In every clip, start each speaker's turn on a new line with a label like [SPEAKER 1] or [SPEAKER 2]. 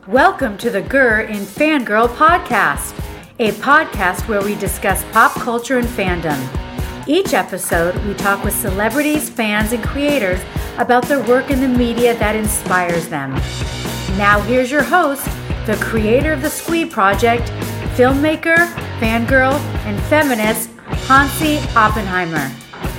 [SPEAKER 1] Welcome to the Gur in Fangirl podcast, a podcast where we discuss pop culture and fandom. Each episode, we talk with celebrities, fans, and creators about their work in the media that inspires them. Now here's your host, the creator of the Squee Project, filmmaker, fangirl, and feminist, Hansi Oppenheimer.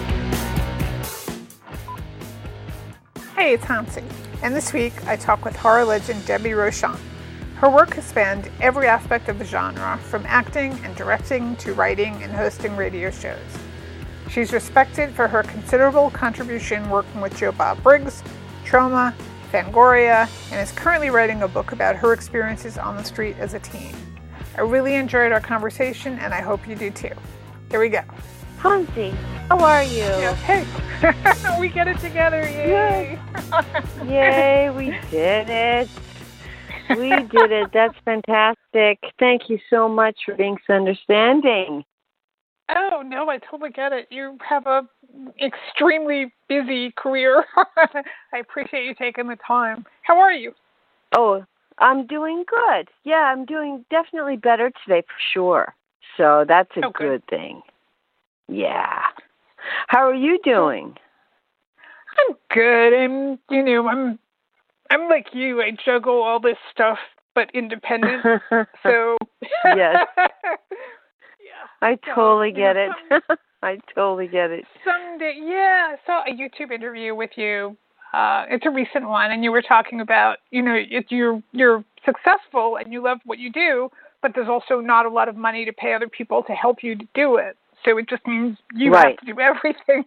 [SPEAKER 2] Hey, it's Hansi, and this week I talk with horror legend Debbie Rochon. Her work has spanned every aspect of the genre, from acting and directing to writing and hosting radio shows. She's respected for her considerable contribution working with Joe Bob Briggs, Troma, Fangoria, and is currently writing a book about her experiences on the street as a teen. I really enjoyed our conversation, and I hope you do too. Here we go.
[SPEAKER 3] Hansi, how are you?
[SPEAKER 2] Yeah, hey, we get it together, yay!
[SPEAKER 3] Yay, we did it. We did it. That's fantastic. Thank you so much for being so understanding.
[SPEAKER 2] Oh, no, I totally get it. You have a extremely busy career. I appreciate you taking the time. How are you?
[SPEAKER 3] Oh, I'm doing good. Yeah, I'm doing definitely better today for sure. So that's a good thing. Yeah. How are you doing?
[SPEAKER 2] I'm good. I'm like you. I juggle all this stuff, but independent. So
[SPEAKER 3] yes,
[SPEAKER 2] yeah.
[SPEAKER 3] I totally get it. I totally get it.
[SPEAKER 2] Someday, yeah. I saw a YouTube interview with you. It's a recent one, and you were talking about, you're successful and you love what you do, but there's also not a lot of money to pay other people to help you to do it. So it just means you have to do everything.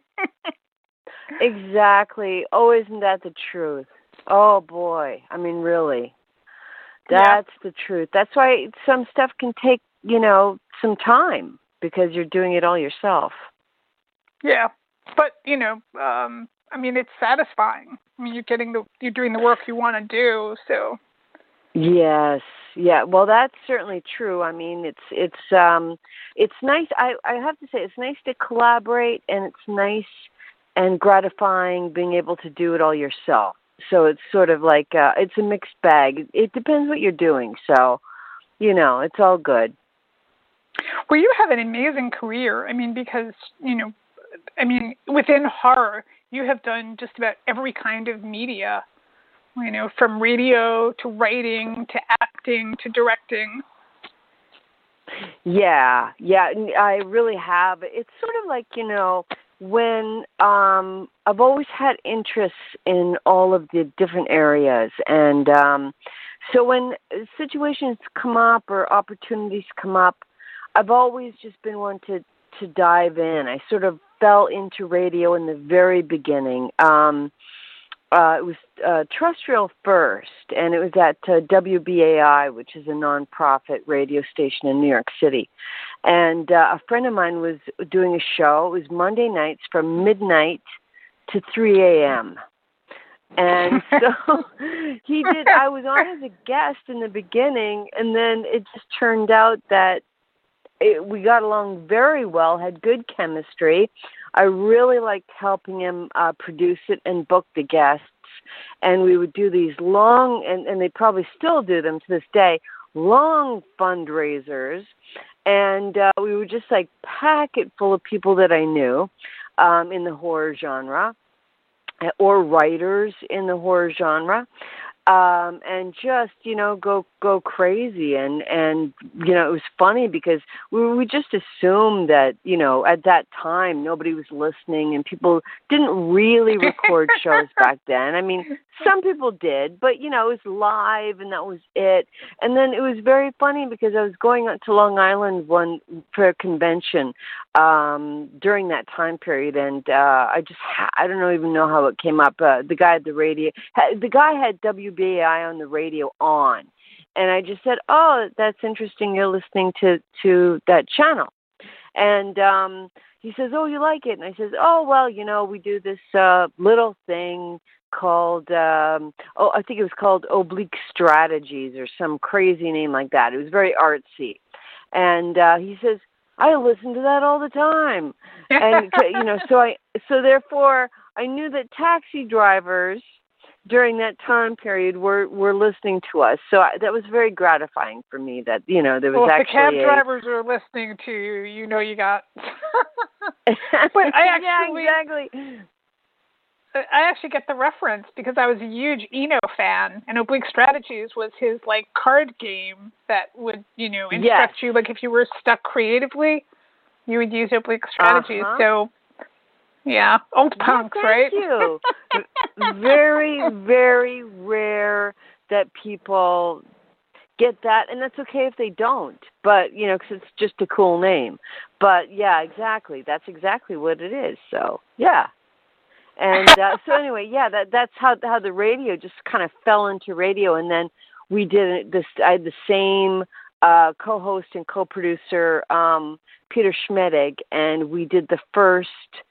[SPEAKER 3] Exactly. Oh, isn't that the truth? Oh, boy. I mean, really. That's the truth. That's why some stuff can take, some time because you're doing it all yourself.
[SPEAKER 2] Yeah. But, it's satisfying. I mean, you're doing the work you want to do, so.
[SPEAKER 3] Yes. Yeah. Well, that's certainly true. I mean, it's nice. I have to say, it's nice to collaborate, and it's nice and gratifying being able to do it all yourself. So it's sort of like, it's a mixed bag. It depends what you're doing. So, it's all good.
[SPEAKER 2] Well, you have an amazing career. I mean, because, within horror, you have done just about every kind of media, from radio to writing to acting to directing.
[SPEAKER 3] Yeah, I really have. It's sort of like, when I've always had interests in all of the different areas. And so when situations come up or opportunities come up, I've always just been one to dive in. I sort of fell into radio in the very beginning. It was terrestrial first, and it was at WBAI, which is a nonprofit radio station in New York City. And a friend of mine was doing a show. It was Monday nights from midnight to 3 a.m. And so he did. I was on as a guest in the beginning, and then it just turned out that we got along very well, had good chemistry. I really liked helping him produce it and book the guests. And we would do these long, and they probably still do them to this day, long fundraisers. And we would just like pack it full of people that I knew in the horror genre or writers in the horror genre. And just, go crazy. And, it was funny because we just assumed that, at that time, nobody was listening and people didn't really record shows back then. I mean, some people did, but, it was live and that was it. And then it was very funny because I was going out to Long Island for a convention during that time period. And I don't even know how it came up. The guy at the radio, the guy had WBAI on the radio on. And I just said, oh, that's interesting. You're listening to that channel. And he says, oh, you like it? And I says, oh, well, we do this little thing called, I think it was called Oblique Strategies or some crazy name like that. It was very artsy. And he says, I listen to that all the time. And, so therefore I knew that taxi drivers during that time period were listening to us. So that was very gratifying for me that, there was
[SPEAKER 2] if the cab
[SPEAKER 3] actually
[SPEAKER 2] drivers are listening to you, you got. But
[SPEAKER 3] yeah, exactly.
[SPEAKER 2] I actually get the reference because I was a huge Eno fan, and Oblique Strategies was his card game that would, instruct you, if you were stuck creatively, you would use Oblique Strategies. So, yeah, old punks, right?
[SPEAKER 3] Thank you. Very, very rare that people get that, and that's okay if they don't. But because it's just a cool name. But yeah, exactly. That's exactly what it is. So yeah. And so anyway, that's how the radio just kind of fell into radio, and then we did this. I had the same co-host and co-producer, Peter Schmedig, and we did the first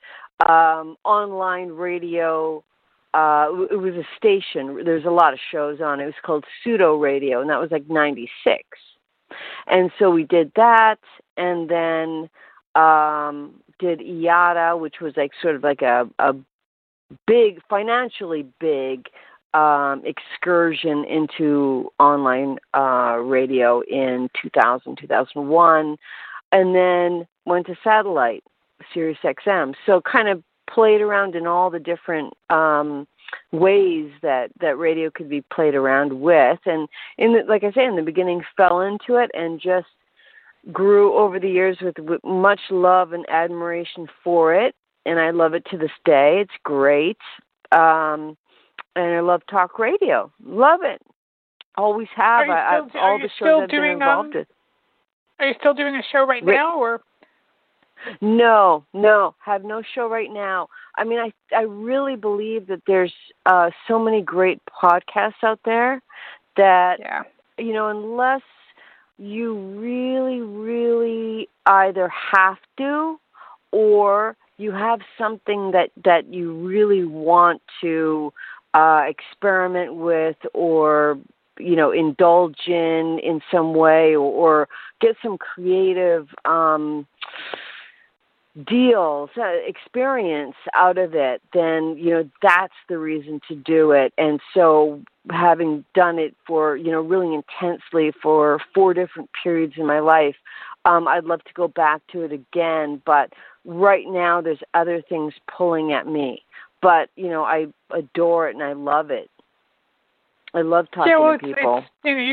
[SPEAKER 3] online radio. It was a station. There's a lot of shows on it. It was called Pseudo Radio, and that was 96. And so we did that, and then did IATA, which was sort of a big, financially big excursion into online radio in 2000, 2001, and then went to satellite, Sirius XM. So kind of played around in all the different ways that radio could be played around with. And like I say, in the beginning fell into it and just grew over the years with much love and admiration for it. And I love it to this day. It's great. And I love talk radio. Love it. Always have. All the shows I've been involved with.
[SPEAKER 2] Are you still doing a show right now, or?
[SPEAKER 3] No. Have no show right now. I mean, I really believe that there's so many great podcasts out there that, unless you really, really either have to or you have something that you really want to experiment with or, indulge in some way or get some creative deals, experience out of it, then, that's the reason to do it. And so having done it for, really intensely for 4 different periods in my life, I'd love to go back to it again, but right now there's other things pulling at me. But, I adore it and I love it. I love talking to people.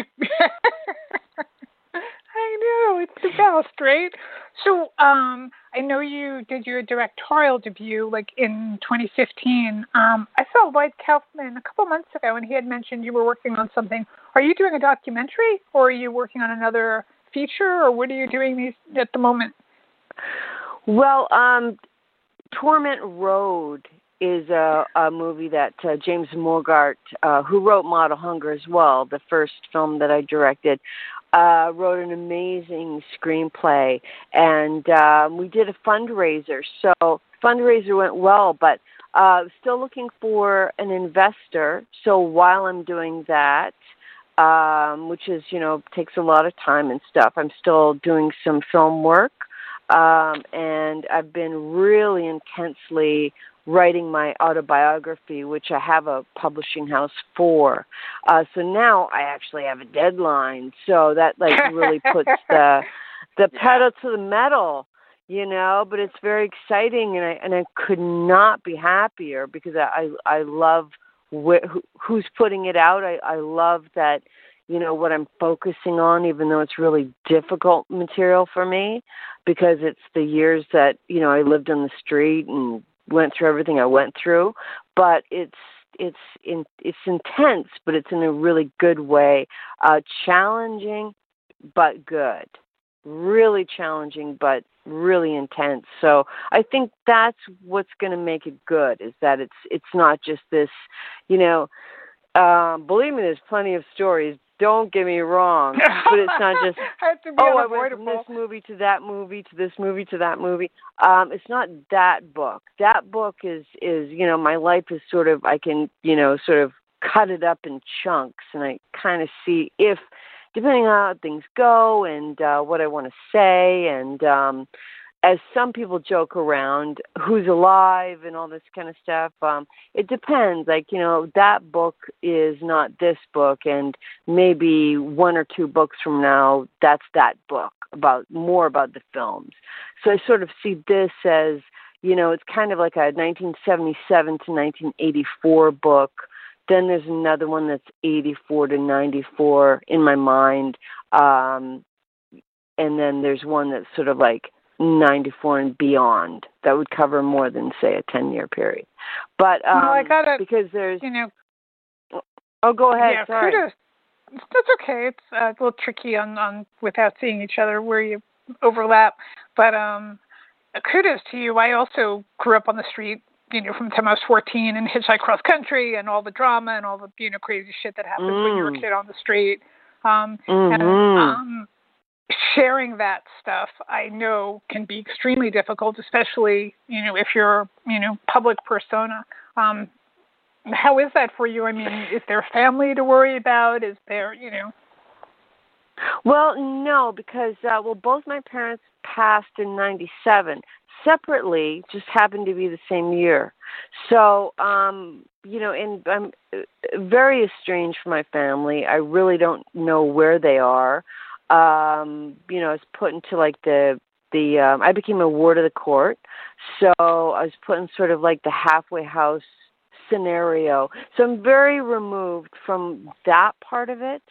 [SPEAKER 2] I know, it's the best, right? So, I know you did your directorial debut, in 2015. I saw Lloyd Kaufman a couple months ago, and he had mentioned you were working on something. Are you doing a documentary, or are you working on another feature, or what are you doing at the moment?
[SPEAKER 3] Well, Torment Road is a movie that James Morgart, who wrote Model Hunger as well, the first film that I directed, wrote an amazing screenplay, and we did a fundraiser. So fundraiser went well, but still looking for an investor. So while I'm doing that, which is, takes a lot of time and stuff, I'm still doing some film work, and I've been really intensely writing my autobiography, which I have a publishing house for. So now I actually have a deadline. So that really puts the pedal to the metal, but it's very exciting, and I could not be happier because I love who's putting it out. I love that, what I'm focusing on, even though it's really difficult material for me because it's the years that, I lived on the street and went through everything I went through, but it's intense, but it's in a really good way. Challenging, but good. Really challenging, but really intense. So I think that's what's going to make it good, is that it's not just this, believe me, there's plenty of stories. Don't get me wrong, but it's not just, I went from this movie to that movie to this movie to that movie. It's not that book. That book is my life is sort of, I can, sort of cut it up in chunks, and I kind of see if, depending on how things go and what I want to say, and as some people joke around, who's alive and all this kind of stuff. It depends. Like, that book is not this book, and maybe 1 or 2 books from now, that's that book more about the films. So I sort of see this as, it's kind of like a 1977 to 1984 book. Then there's another one that's 84 to 94 in my mind. And then there's one that's sort of like 94 and beyond. That would cover more than, say, a 10-year period. But
[SPEAKER 2] I gotta,
[SPEAKER 3] because there's... Oh, go ahead.
[SPEAKER 2] Yeah,
[SPEAKER 3] sorry.
[SPEAKER 2] Kudos. That's okay. It's a little tricky on without seeing each other where you overlap. But kudos to you. I also grew up on the street, from the time I was 14 and hitchhiked cross country and all the drama and all the, crazy shit that happens when you're a kid on the street. And sharing that stuff, I know, can be extremely difficult, especially, if you're, public persona. How is that for you? I mean, is there family to worry about? Is there,
[SPEAKER 3] Well, no, because, both my parents passed in 97. Separately, just happened to be the same year. So, and I'm very estranged from my family. I really don't know where they are. I was put into like I became a ward of the court. So I was put in sort of like the halfway house scenario. So I'm very removed from that part of it.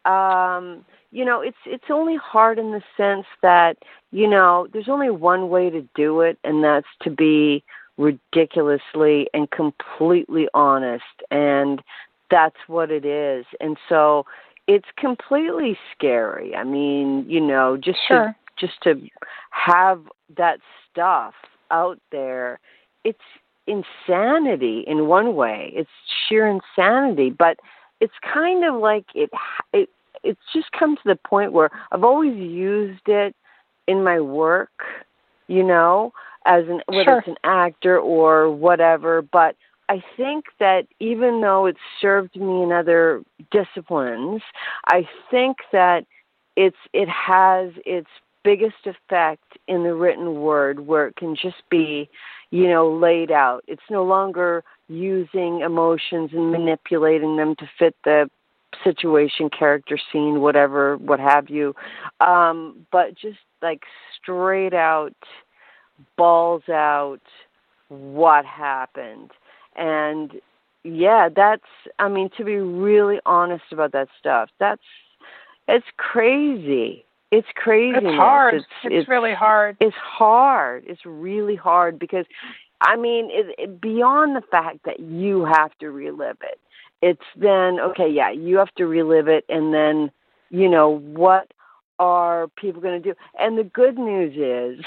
[SPEAKER 3] It's only hard in the sense that, there's only one way to do it, and that's to be ridiculously and completely honest, and that's what it is. And so it's completely scary. I mean, just
[SPEAKER 2] sure.
[SPEAKER 3] to have that stuff out there, it's insanity in one way. It's sheer insanity, but it's kind of like it's just come to the point where I've always used it in my work, as whether
[SPEAKER 2] sure.
[SPEAKER 3] it's an actor or whatever. But I think that even though it's served me in other disciplines, I think that it has its biggest effect in the written word, where it can just be, laid out. It's no longer using emotions and manipulating them to fit the situation, character, scene, whatever, what have you, but just like straight out, balls out, what happened. And yeah, to be really honest about that stuff, it's crazy. It's crazy.
[SPEAKER 2] It's hard. It's really hard.
[SPEAKER 3] It's hard. It's really hard because, beyond the fact that you have to relive it, it's then, okay, yeah, you have to relive it, and then, what are people going to do? And the good news is,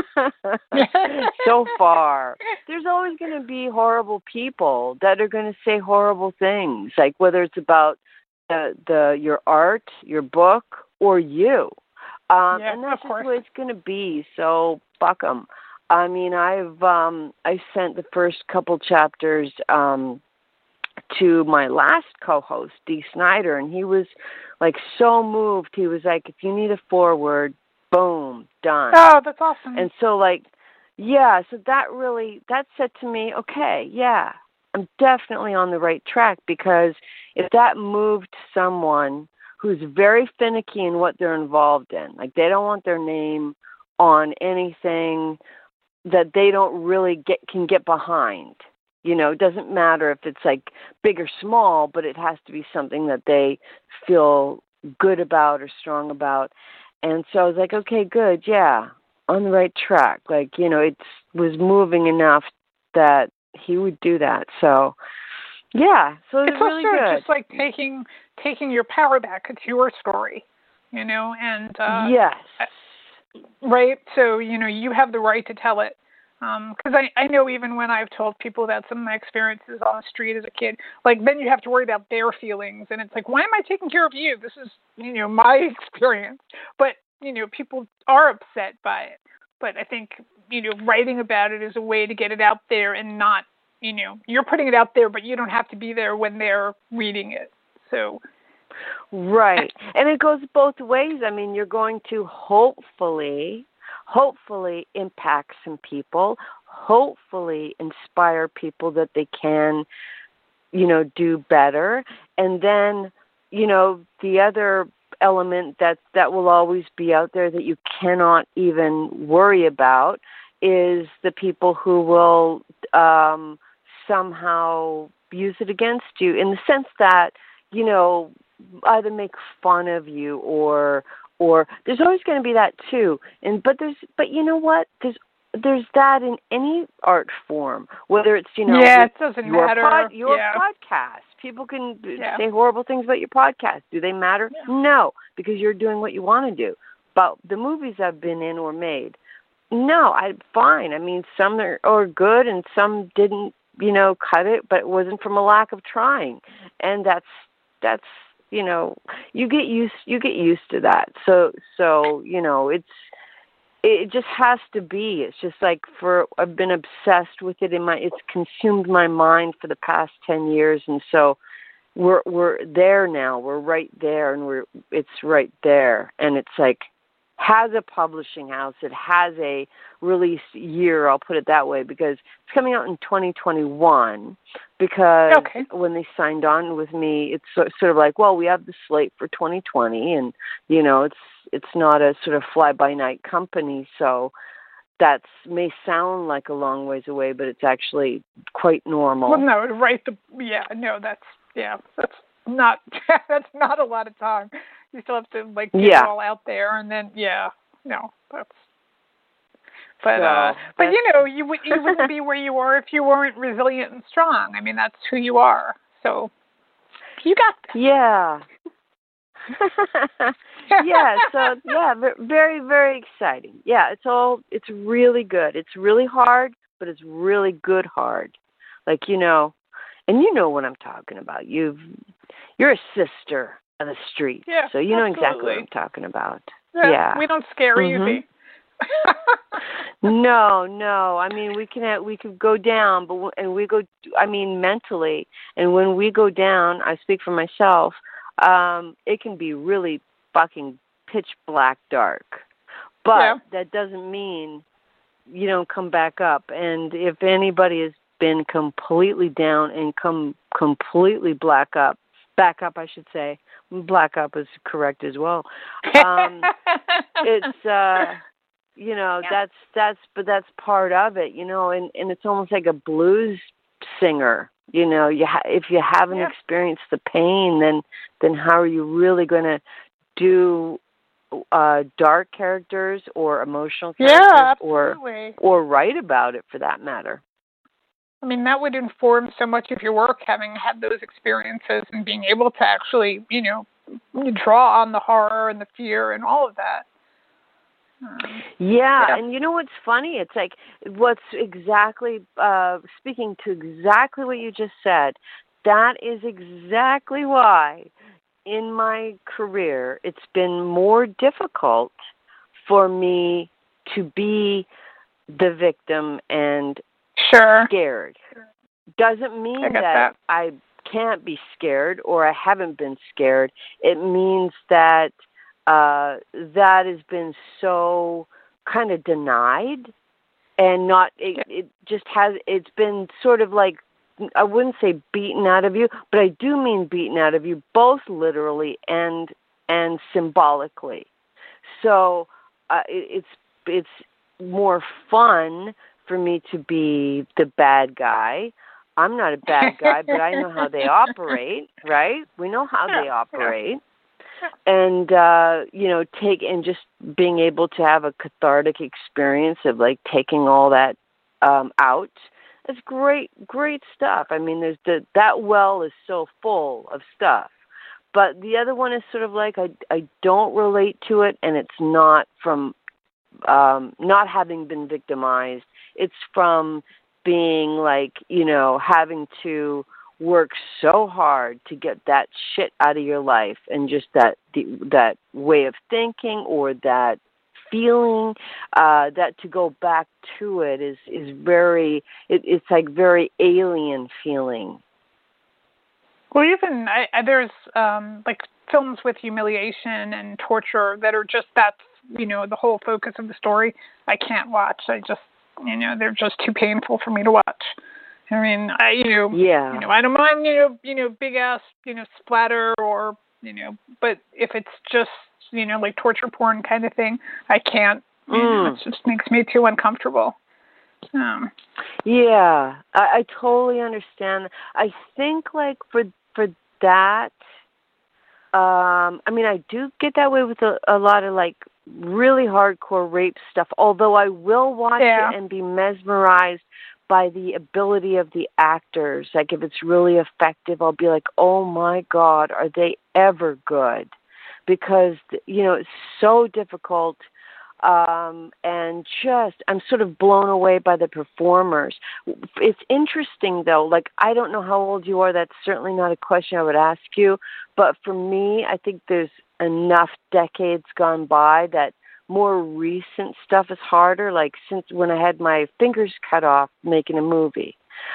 [SPEAKER 3] so far, there's always going to be horrible people that are going to say horrible things, like whether it's about your art, your book, or you. And that's just the way it's going to be, so fuck 'em. I mean, I sent the first couple chapters to my last co-host, Dee Snider, and he was like so moved. He was like, if you need a foreword, boom, done.
[SPEAKER 2] Oh, that's awesome.
[SPEAKER 3] And so so that said to me, okay, yeah, I'm definitely on the right track, because if that moved someone who's very finicky in what they're involved in, like they don't want their name on anything that they don't really can get behind. It doesn't matter if it's like big or small, but it has to be something that they feel good about or strong about. And so I was like, okay, good. Yeah, on the right track. Like, it was moving enough that he would do that. So, yeah, so it was really good.
[SPEAKER 2] It's also just like taking your power back. It's your story, and
[SPEAKER 3] yes.
[SPEAKER 2] Right. So, you have the right to tell it. Because I know even when I've told people about some of my experiences on the street as a kid, like then you have to worry about their feelings. And it's like, why am I taking care of you? This is, my experience. But, people are upset by it. But I think, writing about it is a way to get it out there and not, you're putting it out there, but you don't have to be there when they're reading it. So.
[SPEAKER 3] Right. And it goes both ways. I mean, you're going to hopefully hopefully impact some people, hopefully inspire people that they can, do better. And then, the other element that will always be out there that you cannot even worry about is the people who will somehow use it against you, in the sense that, either make fun of you or there's always going to be that too. But you know what? There's that in any art form, whether it's,
[SPEAKER 2] it doesn't matter.
[SPEAKER 3] Your podcast. People can say horrible things about your podcast. Do they matter? Yeah. No, because you're doing what you want to do. But the movies I've been in or made, no, fine. I mean, some are good and some didn't, cut it, but it wasn't from a lack of trying. And that's you get used to that. So it just has to be. It's just like I've been obsessed with it it's consumed my mind for the past 10 years. And so we're there now. We're right there, and it's right there. And it's like, has a publishing house. It has a release year, I'll put it that way, because it's coming out in 2021. Because when they signed on with me, it's sort of like, well, we have the slate for 2020, and it's not a sort of fly-by-night company, so that may sound like a long ways away, but it's actually quite normal.
[SPEAKER 2] Well, no, right? That's not that's not a lot of time. You still have to get it all out there, and then that's. But you wouldn't be where you are if you weren't resilient and strong. I mean, that's who you are. So you got this.
[SPEAKER 3] Yeah. Very, very exciting. Yeah, it's really good. It's really hard, but it's really good hard. Like, and you know what I'm talking about. You're a sister of the street.
[SPEAKER 2] Yeah,
[SPEAKER 3] so you know exactly what I'm talking about.
[SPEAKER 2] Yeah. We don't scare easy.
[SPEAKER 3] No. I mean, we could go down, mentally. And when we go down, I speak for myself, it can be really fucking pitch black dark. But that doesn't mean you don't come back up. And if anybody has been completely down and completely back up, I should say. Black up is correct as well. It's that's part of it, and it's almost like a blues singer. If you haven't experienced the pain, then how are you really going to do dark characters or emotional characters or write about it, for that matter?
[SPEAKER 2] I mean, that would inform so much of your work, having had those experiences and being able to actually, draw on the horror and the fear and all of that.
[SPEAKER 3] And you know what's funny? It's like, what's exactly, speaking to exactly what you just said, that is exactly why in my career it's been more difficult for me to be the victim and scared. Doesn't mean that I can't be scared or I haven't been scared. It means that that has been so kind of denied and not, it's been sort of like, I wouldn't say beaten out of you, but I do mean beaten out of you, both literally and symbolically. So it's more fun for me to be the bad guy. I'm not a bad guy, but I know how they operate, right? We know how they operate. And, just being able to have a cathartic experience of taking all that out. It's great stuff. I mean, that well is so full of stuff. But the other one is sort of like, I don't relate to it, and it's not from not having been victimized. It's from being having to work so hard to get that shit out of your life, and just that way of thinking or that feeling, that to go back to it is very, it's like very alien feeling.
[SPEAKER 2] Well, even there's like films with humiliation and torture that are just that's the whole focus of the story. I can't watch. I just they're just too painful for me to watch. I mean, I don't mind big ass splatter or but if it's just like torture porn kind of thing, I can't. It just makes me too uncomfortable.
[SPEAKER 3] Yeah, I totally understand. I think like for that, I mean, I do get that way with a lot of like really hardcore rape stuff. Although I will watch it and be mesmerized by the ability of the actors. Like if it's really effective, I'll be like, oh my God, are they ever good? Because it's so difficult. And just, I'm sort of blown away by the performers. It's interesting though, like, I don't know how old you are. That's certainly not a question I would ask you. But for me, I think there's enough decades gone by that more recent stuff is harder. Like since when I had my fingers cut off making a movie,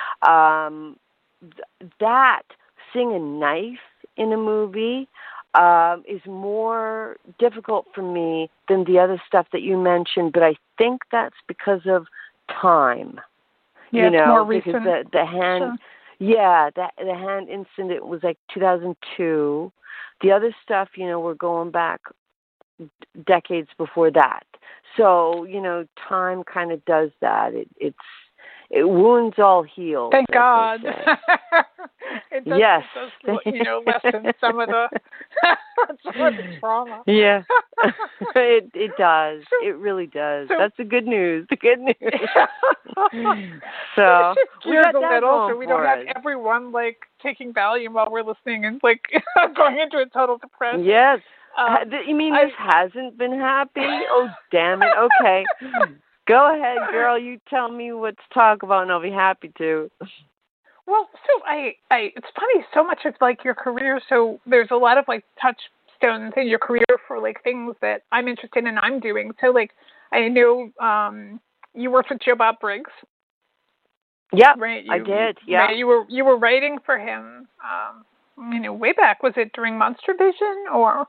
[SPEAKER 3] that seeing a knife in a movie, is more difficult for me than the other stuff that you mentioned, but I think that's because of time.
[SPEAKER 2] Yeah, it's more recent.
[SPEAKER 3] Because the hand, the hand incident was like 2002. The other stuff, we're going back decades before that. So, time kind of does that. It wounds all heal.
[SPEAKER 2] Thank God. It does,
[SPEAKER 3] yes.
[SPEAKER 2] It does, lessen some of the trauma.
[SPEAKER 3] Yeah. it does. It really does. That's the good news. The good news. So
[SPEAKER 2] we got that little, so we don't have everyone like taking Valium while we're listening and like going into a total depression.
[SPEAKER 3] Yes. You mean this hasn't been happy? Oh, damn it. Okay. Go ahead, girl. You tell me what to talk about, and I'll be happy to.
[SPEAKER 2] Well, so it's funny, so much of like your career. So there's a lot of like touchstones in your career for like things that I'm interested in and I'm doing. So like I know you worked with Joe Bob Briggs.
[SPEAKER 3] Yeah,
[SPEAKER 2] right.
[SPEAKER 3] I did. Yeah,
[SPEAKER 2] right, you were writing for him. Way back. Was it during Monster Vision or?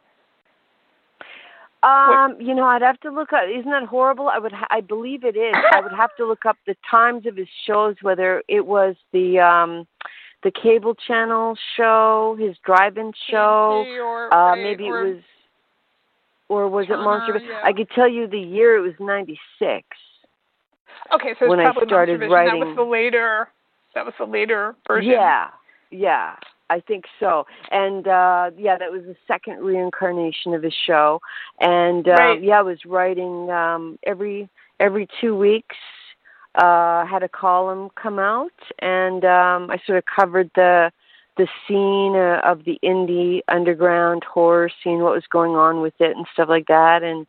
[SPEAKER 3] I'd have to look up. Isn't that horrible? I believe it is. I would have to look up the times of his shows, whether it was the cable channel show, his drive-in show, maybe it was, or was it Monster? Yeah. I could tell you the year. It was 96.
[SPEAKER 2] Okay, so
[SPEAKER 3] when
[SPEAKER 2] it's
[SPEAKER 3] I started writing.
[SPEAKER 2] That was the later version.
[SPEAKER 3] Yeah. I think so. And, that was the second reincarnation of his show. And, I was writing every 2 weeks, had a column come out, and I sort of covered the scene of the indie underground horror scene, what was going on with it and stuff like that. And,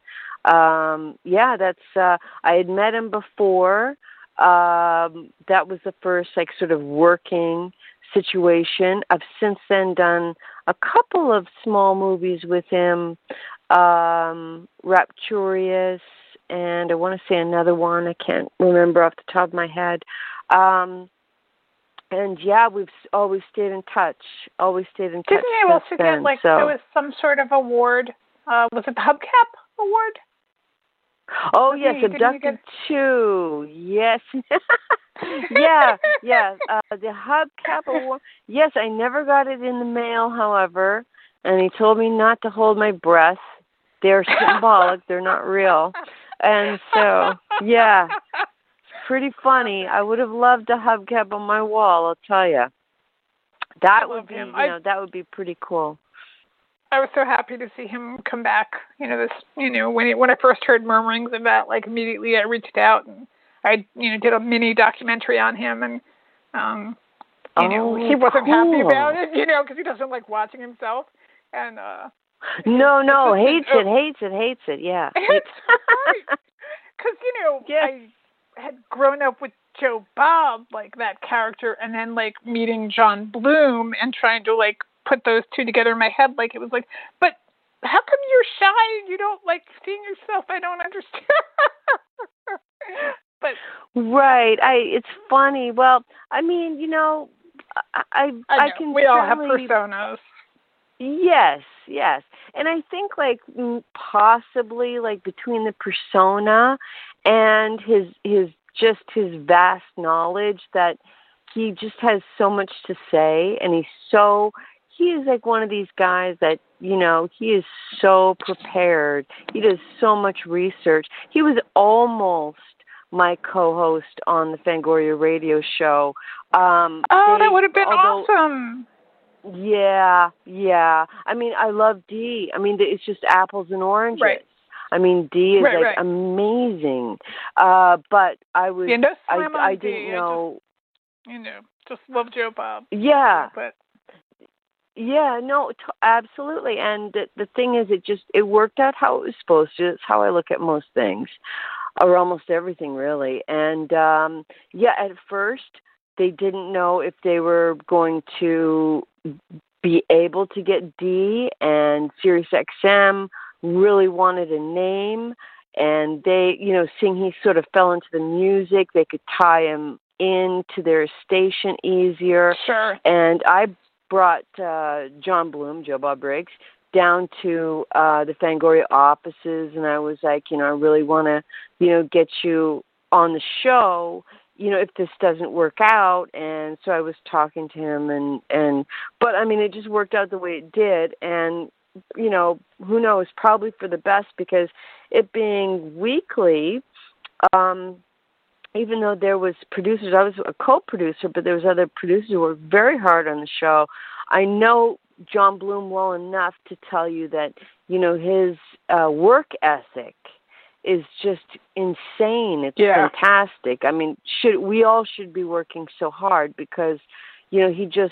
[SPEAKER 3] I had met him before. That was the first, like, sort of working situation. I've since then done a couple of small movies with him, Rapturous, and I want to say another one. I can't remember off the top of my head. We've always stayed in touch.
[SPEAKER 2] Didn't you also get there was some sort of award? Was it the Hubcap Award?
[SPEAKER 3] Oh, yes, Abducted 2. Yes. Yeah. The Hubcap Award. Yes, I never got it in the mail, however, and he told me not to hold my breath. They're symbolic. They're not real. And so, yeah, it's pretty funny. I would have loved a Hubcap on my wall, I'll tell you. That would be, that would be pretty cool.
[SPEAKER 2] I was so happy to see him come back. When I first heard murmurings of that, like immediately I reached out and I, did a mini documentary on him, and he wasn't happy about it, because he doesn't like watching himself, and
[SPEAKER 3] no, hates it, yeah.
[SPEAKER 2] It's right, because
[SPEAKER 3] yes.
[SPEAKER 2] I had grown up with Joe Bob, like that character, and then like meeting John Bloom and trying to like put those two together in my head, like it was like, but how come you're shy and you don't like seeing yourself? I don't understand. But
[SPEAKER 3] right, it's funny. Well, I mean, I can.
[SPEAKER 2] We all have personas.
[SPEAKER 3] Yes, yes. And I think like possibly like between the persona and his vast knowledge that he just has so much to say, and he is like one of these guys that, you know, he is so prepared. He does so much research. He was almost my co-host on the Fangoria radio show.
[SPEAKER 2] That would have been awesome.
[SPEAKER 3] Yeah. I mean, I love Dee. I mean, it's just apples and oranges.
[SPEAKER 2] Right.
[SPEAKER 3] I mean, Dee is amazing. But I was, I didn't know.
[SPEAKER 2] Just love Joe Bob.
[SPEAKER 3] Yeah.
[SPEAKER 2] But
[SPEAKER 3] yeah, no, absolutely. And the thing is, it worked out how it was supposed to. It's how I look at most things, or almost everything, really. And at first they didn't know if they were going to be able to get Dee, and SiriusXM really wanted a name, and they, you know, seeing he sort of fell into the music, they could tie him into their station easier.
[SPEAKER 2] Sure.
[SPEAKER 3] And I brought John Bloom, Joe Bob Briggs, down to the Fangoria offices, and I was like, you know, I really want to, you know, get you on the show, you know, if this doesn't work out. And so I was talking to him, but I mean, it just worked out the way it did. And, you know, who knows, probably for the best, because it being weekly, even though there was producers, I was a co-producer, but there was other producers who worked very hard on the show. I know John Bloom well enough to tell you that, you know, his work ethic is just insane. It's fantastic. I mean, we all should be working so hard, because, you know, he just,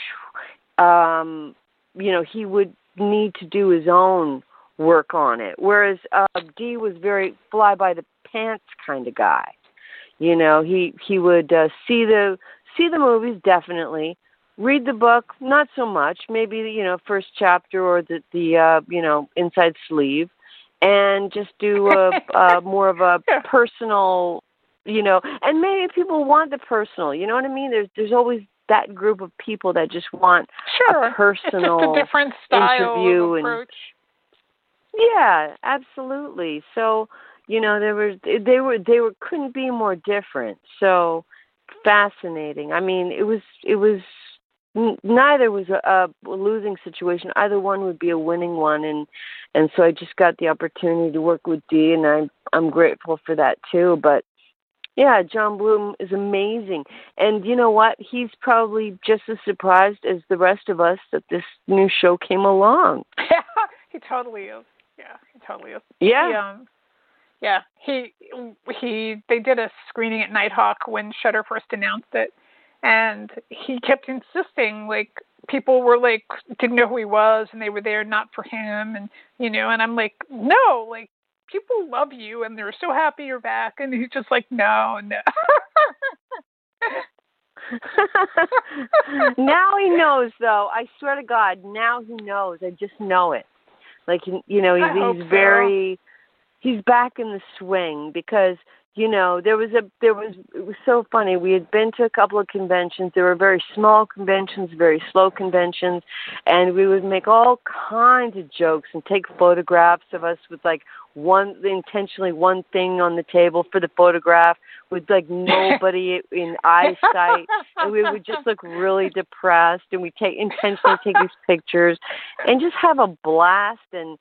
[SPEAKER 3] you know, he would need to do his own work on it. Whereas Dee was very fly by the pants kind of guy. You know, he would see the movies, definitely. Read the book, not so much. Maybe, you know, first chapter or the you know, inside sleeve, and just do more of a personal, you know. And maybe people want the personal. You know what I mean? There's always that group of people that just want a personal
[SPEAKER 2] it's just a different style
[SPEAKER 3] interview
[SPEAKER 2] of approach.
[SPEAKER 3] Yeah, absolutely. So, you know, they were couldn't be more different. So fascinating. I mean, it was neither was a losing situation. Either one would be a winning one, and so I just got the opportunity to work with Dee, and I'm grateful for that too. But yeah, John Bloom is amazing, and you know what? He's probably just as surprised as the rest of us that this new show came along.
[SPEAKER 2] He totally is. Yeah, he totally is.
[SPEAKER 3] Yeah.
[SPEAKER 2] They did a screening at Nighthawk when Shudder first announced it, and he kept insisting, like, people were like, didn't know who he was, and they were there not for him, and, you know, and I'm like, no, like, people love you, and they're so happy you're back, and he's just like, no.
[SPEAKER 3] Now he knows, though. I swear to God, now he knows. I just know it. Like, you know, he's back in the swing, because, you know, it was so funny. We had been to a couple of conventions. There were very small conventions, very slow conventions, and we would make all kinds of jokes and take photographs of us with like intentionally one thing on the table for the photograph with like nobody in eyesight, and we would just look really depressed, and we intentionally take these pictures and just have a blast, and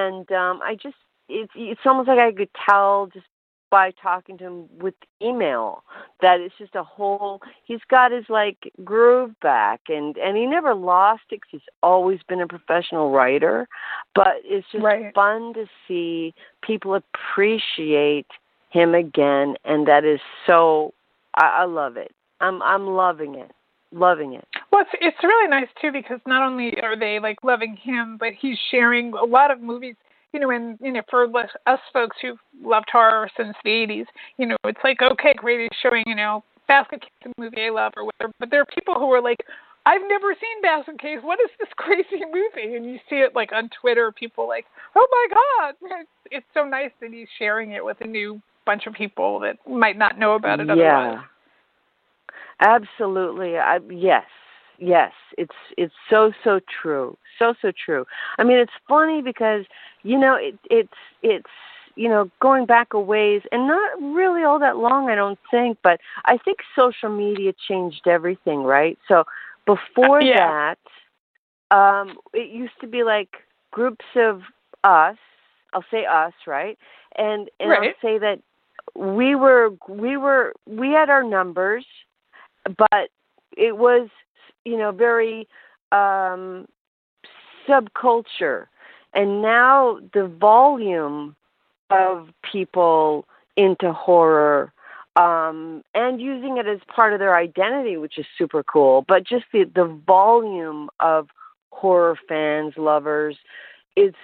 [SPEAKER 3] it's almost like I could tell just by talking to him with email that it's just he's got his like groove back, and he never lost it, 'cause he's always been a professional writer, but it's just fun to see people appreciate him again, and that is so, I love it. I'm loving it.
[SPEAKER 2] Well, it's really nice too, because not only are they like loving him, but he's sharing a lot of movies. You know, and, you know, for us folks who've loved horror since the 80s, you know, it's like, okay, great, he's showing, you know, Basket Case, the movie I love, or whatever. But there are people who are like, I've never seen Basket Case. What is this crazy movie? And you see it like on Twitter, people like, oh my God. It's so nice that he's sharing it with a new bunch of people that might not know about it otherwise.
[SPEAKER 3] Yeah, absolutely. Yes. Yes, it's so true, so true. I mean, it's funny because it's going back a ways, and not really all that long, I don't think, but I think social media changed everything, right? So before that, it used to be like groups of us. I'll say us, right? And
[SPEAKER 2] Right.
[SPEAKER 3] I'll say that we had our numbers, but it was very subculture, and now the volume of people into horror and using it as part of their identity, which is super cool, but just the volume of horror fans, lovers, it's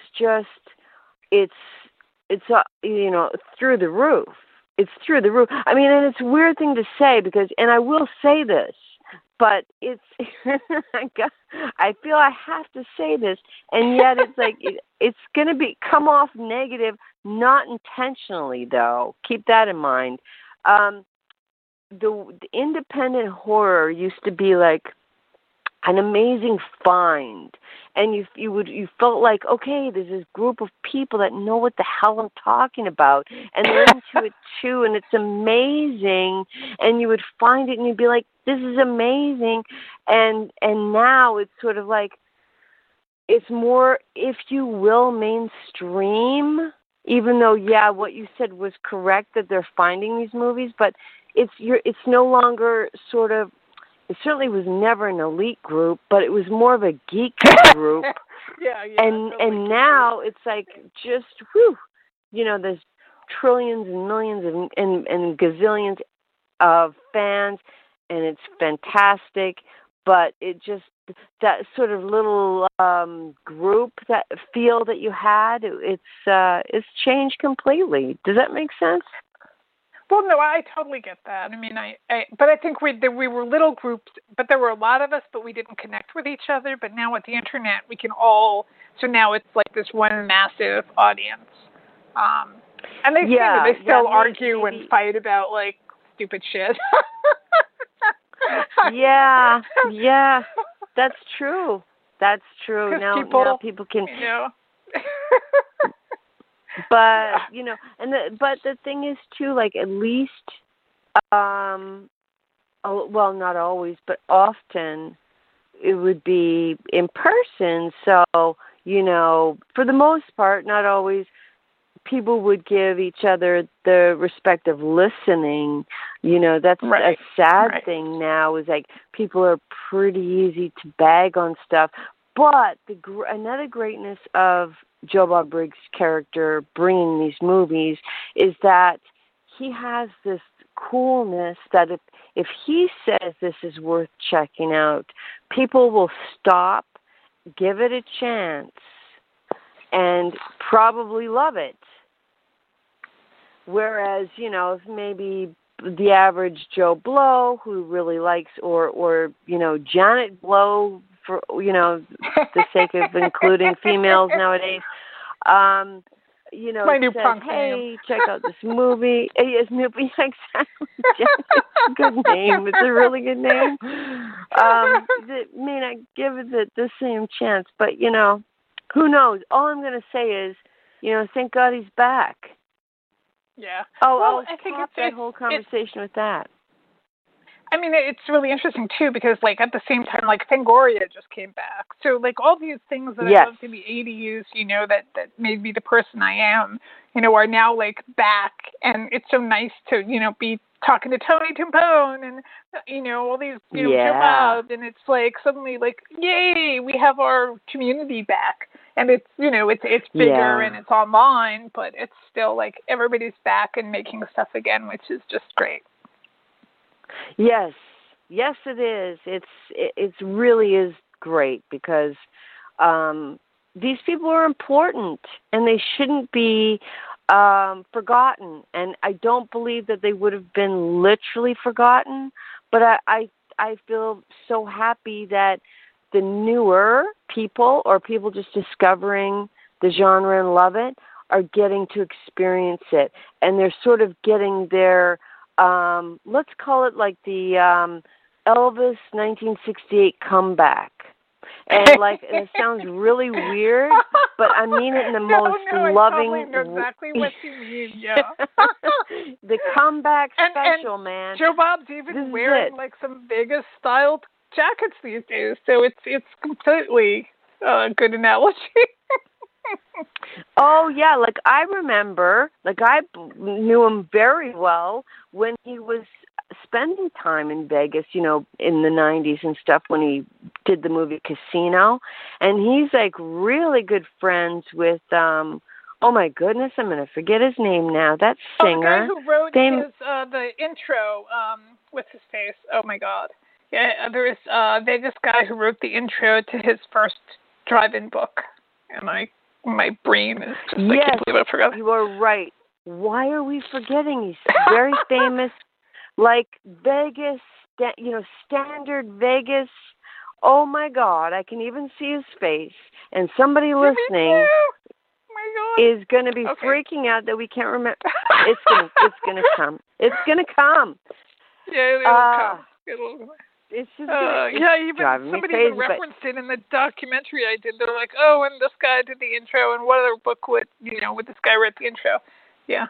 [SPEAKER 3] through the roof. It's through the roof. I mean, and it's a weird thing to say because, and I will say this, but it's, I feel I have to say this, and yet it's like, it's going to come off negative, not intentionally though. Keep that in mind. The independent horror used to be like an amazing find, and you felt like, okay, there's this group of people that know what the hell I'm talking about, and they're into it too, and it's amazing, and you would find it and you'd be like, this is amazing, and now it's sort of like, it's more, if you will, mainstream, even though, what you said was correct, that they're finding these movies, but it's no longer sort of, it certainly was never an elite group, but it was more of a geek group. And now it's like just, there's trillions and millions and gazillions of fans, and it's fantastic. But it just, that sort of little group, that feel that you had, it's changed completely. Does that make sense?
[SPEAKER 2] Well, no, I totally get that. I mean, but I think we were little groups, but there were a lot of us, but we didn't connect with each other. But now with the internet, we can all. So now it's like this one massive audience, and they still argue and fight about like stupid shit.
[SPEAKER 3] Yeah, that's true. That's true. Now people can. But but the thing is too, like, at least, well, not always, but often, it would be in person. So for the most part, not always, people would give each other the respect of listening. That's a sad thing now. Is like people are pretty easy to bag on stuff. But another greatness of Joe Bob Briggs' character bringing these movies is that he has this coolness that if he says this is worth checking out, people will stop, give it a chance, and probably love it. Whereas, maybe the average Joe Blow who really likes, or Janet Blow, for the sake of including females nowadays,
[SPEAKER 2] my new
[SPEAKER 3] says,
[SPEAKER 2] punk
[SPEAKER 3] hey,
[SPEAKER 2] name.
[SPEAKER 3] check out this movie. Yes, movie, exactly. It's a good name. It's a really good name. That may not give it the same chance, but who knows? All I'm going to say is, thank God he's back.
[SPEAKER 2] Yeah.
[SPEAKER 3] I'll top that whole conversation with that.
[SPEAKER 2] I mean, it's really interesting too because, like, at the same time, like, Fangoria just came back. So, like, all these things that I loved in the '80s, that made me the person I am, are now like back, and it's so nice to, be talking to Tony Timpone and all these, Joe Bob, and it's like suddenly like, yay, we have our community back, and it's it's bigger and it's online, but it's still like everybody's back and making stuff again, which is just great.
[SPEAKER 3] Yes, it is. It really is great because these people are important and they shouldn't be forgotten. And I don't believe that they would have been literally forgotten, but I feel so happy that the newer people or people just discovering the genre and love it are getting to experience it, and they're sort of getting their let's call it like the Elvis 1968 Comeback. And it sounds really weird, but I mean it in the most loving.
[SPEAKER 2] I totally know exactly what you mean. Yeah.
[SPEAKER 3] The Comeback special, man.
[SPEAKER 2] Joe Bob's even wearing some Vegas style jackets these days, so it's completely a good analogy.
[SPEAKER 3] Oh yeah, I remember, I knew him very well when he was spending time in Vegas, in the 90s and stuff, when he did the movie Casino. And he's really good friends with, oh my goodness, I'm going to forget his name now. That singer.
[SPEAKER 2] The guy who wrote the intro, what's his face? Oh my God. Yeah, there is a Vegas guy who wrote the intro to his first drive-in book. And my brain is just, I can't believe I forgot.
[SPEAKER 3] You are right. Why are we forgetting? He's very famous. Vegas, standard Vegas. Oh my God, I can even see his face. And somebody listening is going to be freaking out that we can't remember. It's going to come. It's going to come.
[SPEAKER 2] Yeah, it'll come.
[SPEAKER 3] It's just
[SPEAKER 2] somebody even referenced it in the documentary I did. They're like, oh, and this guy did the intro, and what other book would this guy wrote the intro? Yeah.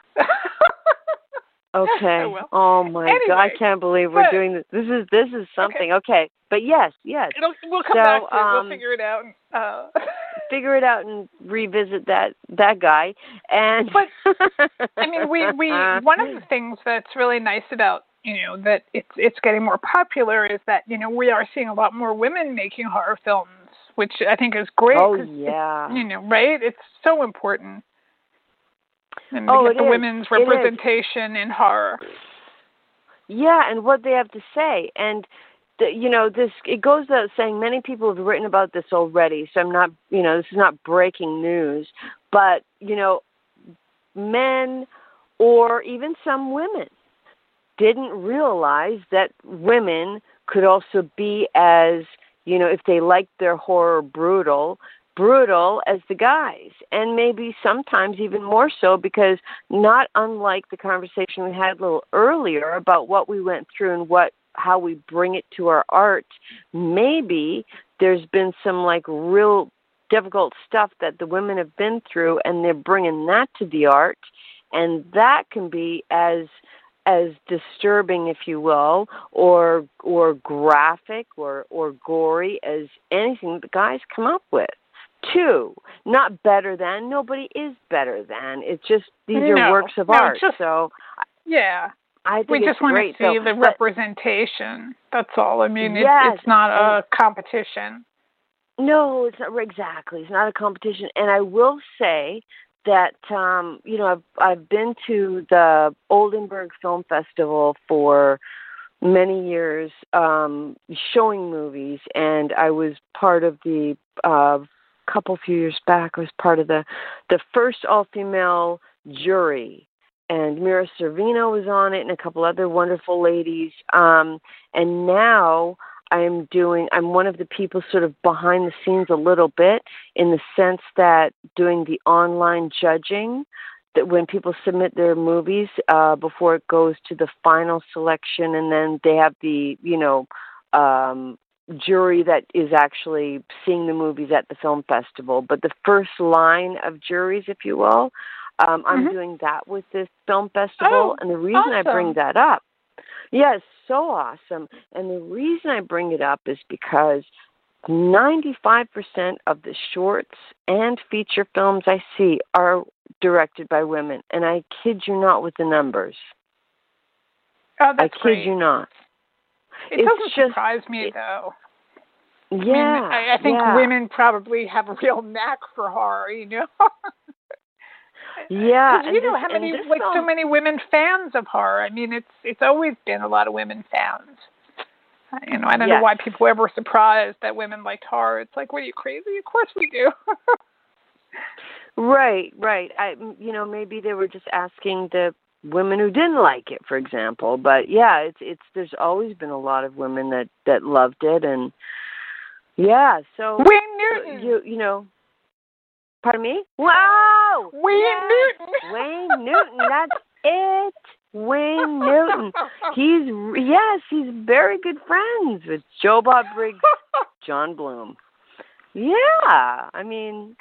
[SPEAKER 3] Okay. Oh my God! I can't believe we're doing this. This is something. Okay. But yes.
[SPEAKER 2] We'll come back to it. We'll figure it out.
[SPEAKER 3] Figure it out and revisit that guy. And
[SPEAKER 2] but I mean, we one of the things that's really nice about that it's getting more popular is that we are seeing a lot more women making horror films, which I think is great.
[SPEAKER 3] Oh yeah.
[SPEAKER 2] Right? It's so important. And get the women's representation in horror.
[SPEAKER 3] Yeah, and what they have to say. And, it goes without saying, many people have written about this already, so I'm not, this is not breaking news. But, men or even some women didn't realize that women could also be as, if they liked their horror brutal as the guys, and maybe sometimes even more so, because not unlike the conversation we had a little earlier about what we went through and how we bring it to our art, maybe there's been some real difficult stuff that the women have been through, and they're bringing that to the art, and that can be as disturbing, if you will, or graphic or gory as anything the guys come up with. Two, not better than. Nobody is better than. It's just these are works of art. So
[SPEAKER 2] yeah,
[SPEAKER 3] I think
[SPEAKER 2] we just want to see the representation. That's all. I mean, it's not a competition.
[SPEAKER 3] No, it's not exactly. It's not a competition. And I will say that I've been to the Oldenburg Film Festival for many years, showing movies, and I was part of the few years back, I was part of the first all-female jury, and Mira Sorvino was on it, and a couple other wonderful ladies. And now I'm one of the people sort of behind the scenes a little bit, in the sense that doing the online judging, that when people submit their movies before it goes to the final selection, and then they have the jury that is actually seeing the movies at the film festival. But the first line of juries, if you will, I'm doing that with this film festival. And the reason I bring that up, yes, so awesome. And the reason I bring it up is because 95% of the shorts and feature films I see are directed by women. And I kid you not with the numbers.
[SPEAKER 2] Oh, that's
[SPEAKER 3] great. I kid you not.
[SPEAKER 2] It doesn't surprise me, though.
[SPEAKER 3] Yeah.
[SPEAKER 2] I think women probably have a real knack for horror,
[SPEAKER 3] Yeah.
[SPEAKER 2] Because how many, so many women fans of horror. I mean, it's always been a lot of women fans. I don't know why people ever were surprised that women liked horror. It's like, what, are you crazy? Of course we do.
[SPEAKER 3] Right. Maybe they were just asking the women who didn't like it, for example. But yeah, it's there's always been a lot of women that loved it, and so
[SPEAKER 2] Wayne Newton.
[SPEAKER 3] Pardon me? Wow!
[SPEAKER 2] Wayne Newton.
[SPEAKER 3] Wayne Newton. That's it. Wayne Newton. He's very good friends with Joe Bob Briggs, John Bloom. Yeah, I mean,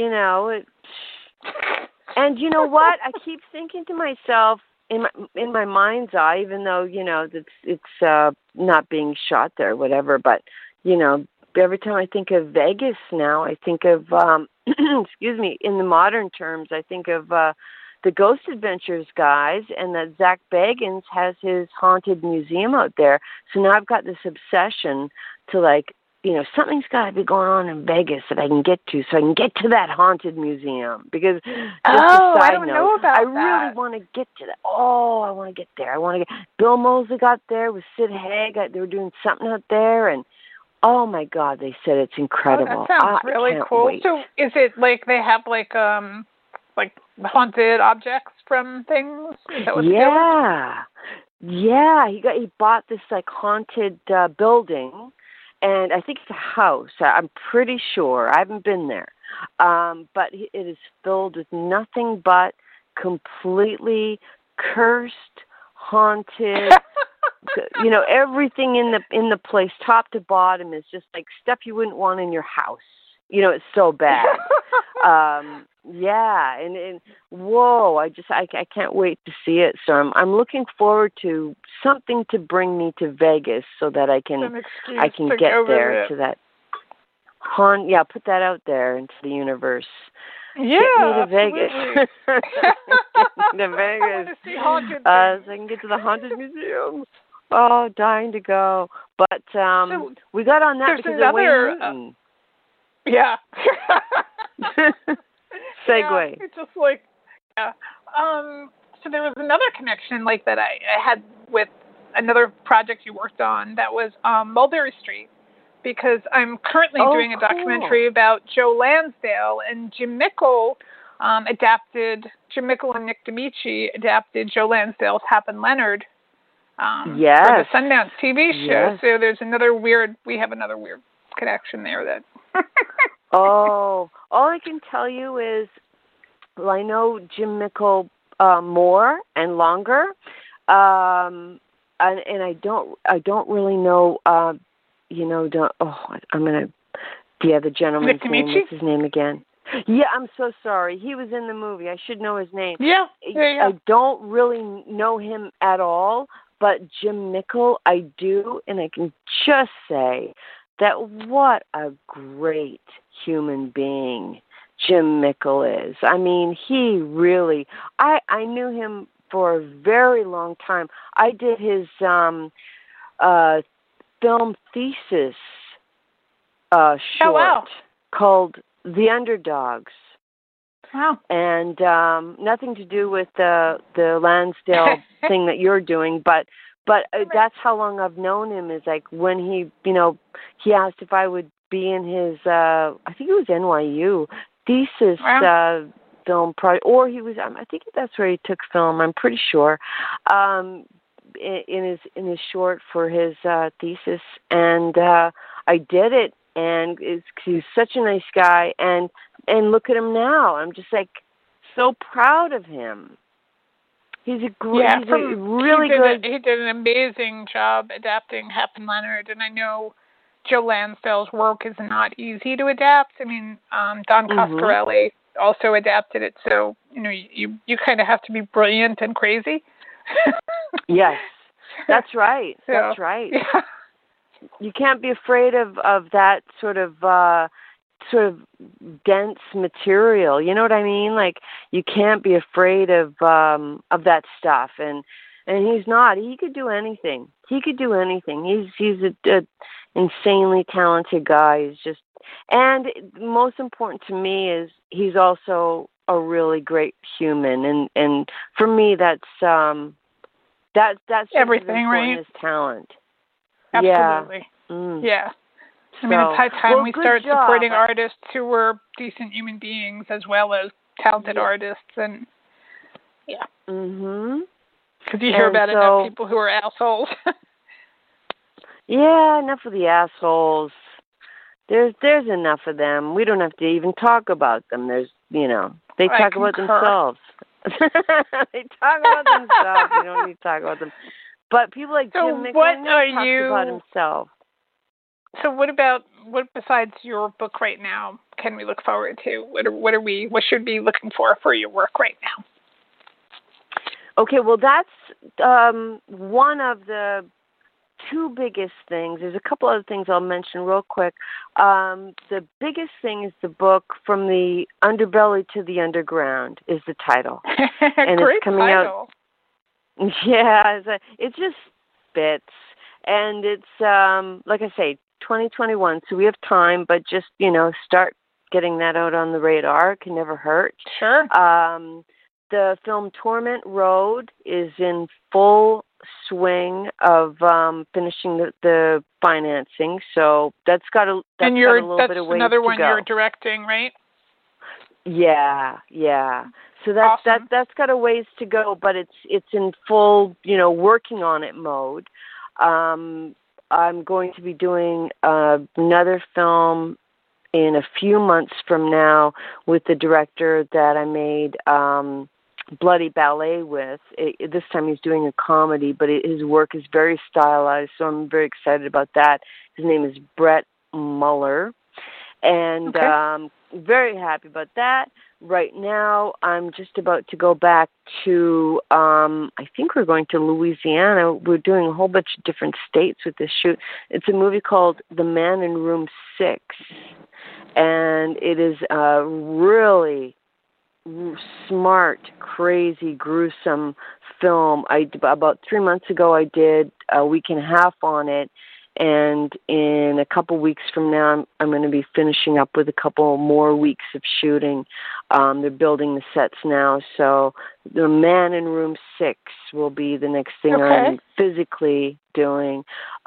[SPEAKER 3] and you know what? I keep thinking to myself in my mind's eye, even though it's not being shot there, whatever. But every time I think of Vegas now, I think of excuse me. In the modern terms, I think of the Ghost Adventures guys, and that Zach Bagans has his haunted museum out there. So now I've got this obsession to something's got to be going on in Vegas that I can get to, so I can get to that haunted museum. Because
[SPEAKER 2] I don't know about that.
[SPEAKER 3] I really want to get to that. Oh, I want to get there. Bill Moseley got there with Sid Haig. They were doing something out there, and oh my God, they said it's incredible.
[SPEAKER 2] That sounds really cool.
[SPEAKER 3] Wait.
[SPEAKER 2] So is it like they have like haunted objects from things? Is that what
[SPEAKER 3] Yeah. He bought this haunted building. And I think it's a house. I'm pretty sure. I haven't been there. But it is filled with nothing but completely cursed, haunted, everything in the place, top to bottom, is just like stuff you wouldn't want in your house. It's so bad. And whoa, I can't wait to see it. So I'm looking forward to something to bring me to Vegas so that I can get there to that put that out there into the universe.
[SPEAKER 2] Yeah,
[SPEAKER 3] get me to Vegas. To Vegas.
[SPEAKER 2] I want to see haunted
[SPEAKER 3] so I can get to the haunted museum. Oh, dying to go. But we got on that because of Wayne Newton.
[SPEAKER 2] Yeah.
[SPEAKER 3] Segue.
[SPEAKER 2] Yeah, it's just so there was another connection that I had with another project you worked on that was Mulberry Street, because I'm currently doing a documentary about Joe Lansdale, and Jim Mickle and Nick D'Amici adapted Joe Lansdale's Hap and Leonard for the Sundance TV show. Yes. So we have another weird connection there that
[SPEAKER 3] all I can tell you is, I know Jim Mickle more and longer, and I don't really know. I'm gonna. Yeah, the gentleman's name. What's his name again? Yeah, I'm so sorry. He was in the movie. I should know his name.
[SPEAKER 2] Yeah.
[SPEAKER 3] I don't really know him at all, but Jim Mickle I do, and I can just say that what a great human being Jim Mickle is. I mean, he really, I knew him for a very long time. I did his film thesis short called The Underdogs.
[SPEAKER 2] Wow.
[SPEAKER 3] And nothing to do with the Lansdale thing that you're doing, but that's how long I've known him, is when he asked if I would be in his, I think it was NYU, thesis film project, or he was, I think that's where he took film, I'm pretty sure, in his short for his thesis, and I did it, and he's such a nice guy, and look at him now. I'm just so proud of him. He's a really good.
[SPEAKER 2] He did an amazing job adapting Hap and Leonard, and I know Joe Lansdale's work is not easy to adapt. I mean, Don Coscarelli also adapted it, so you kind of have to be brilliant and crazy.
[SPEAKER 3] Yes, that's right.
[SPEAKER 2] So,
[SPEAKER 3] that's right.
[SPEAKER 2] Yeah.
[SPEAKER 3] You can't be afraid of that sort of dense material. You know what I mean? You can't be afraid of that stuff. And he's not. He could do anything. He's a insanely talented guy. And most important to me is he's also a really great human. And for me, that's
[SPEAKER 2] everything, right?
[SPEAKER 3] His talent.
[SPEAKER 2] Absolutely.
[SPEAKER 3] Yeah.
[SPEAKER 2] Yeah. I mean, it's high time we start supporting artists who were decent human beings as well as talented artists, and because you hear about enough people who are assholes.
[SPEAKER 3] Yeah, enough of the assholes. There's enough of them. We don't have to even talk about them. They talk about themselves. They talk about themselves. You don't need to talk about them. But people like Jim Nichols talks about himself.
[SPEAKER 2] So what besides your book right now can we look forward to? What should we be looking for your work right now?
[SPEAKER 3] Okay, well that's one of the two biggest things. There's a couple other things I'll mention real quick. The biggest thing is the book From the Underbelly to the Underground is the title. And
[SPEAKER 2] Great
[SPEAKER 3] it's coming
[SPEAKER 2] title.
[SPEAKER 3] Out. Yeah, it just fits. And it's, like I say, 2021, so we have time, but just, start getting that out on the radar. It can never hurt.
[SPEAKER 2] Sure.
[SPEAKER 3] The film Torment Road is in full swing of finishing the financing, so that's got a little bit of ways to go.
[SPEAKER 2] That's another one you're directing, right?
[SPEAKER 3] Yeah. So that's
[SPEAKER 2] awesome.
[SPEAKER 3] That's got a ways to go, but it's in full, working on it mode. I'm going to be doing another film in a few months from now with the director that I made Bloody Ballet with. This time he's doing a comedy, but his work is very stylized, so I'm very excited about that. His name is Brett Muller, and very happy about that. Right now, I'm just about to go back to, I think we're going to Louisiana. We're doing a whole bunch of different states with this shoot. It's a movie called The Man in Room 6, and it is a really smart, crazy, gruesome film. About 3 months ago, I did a week and a half on it, and in a couple weeks from now, I'm going to be finishing up with a couple more weeks of shooting. They're building the sets now, so The Man in Room 6 will be the next thing I'm physically doing,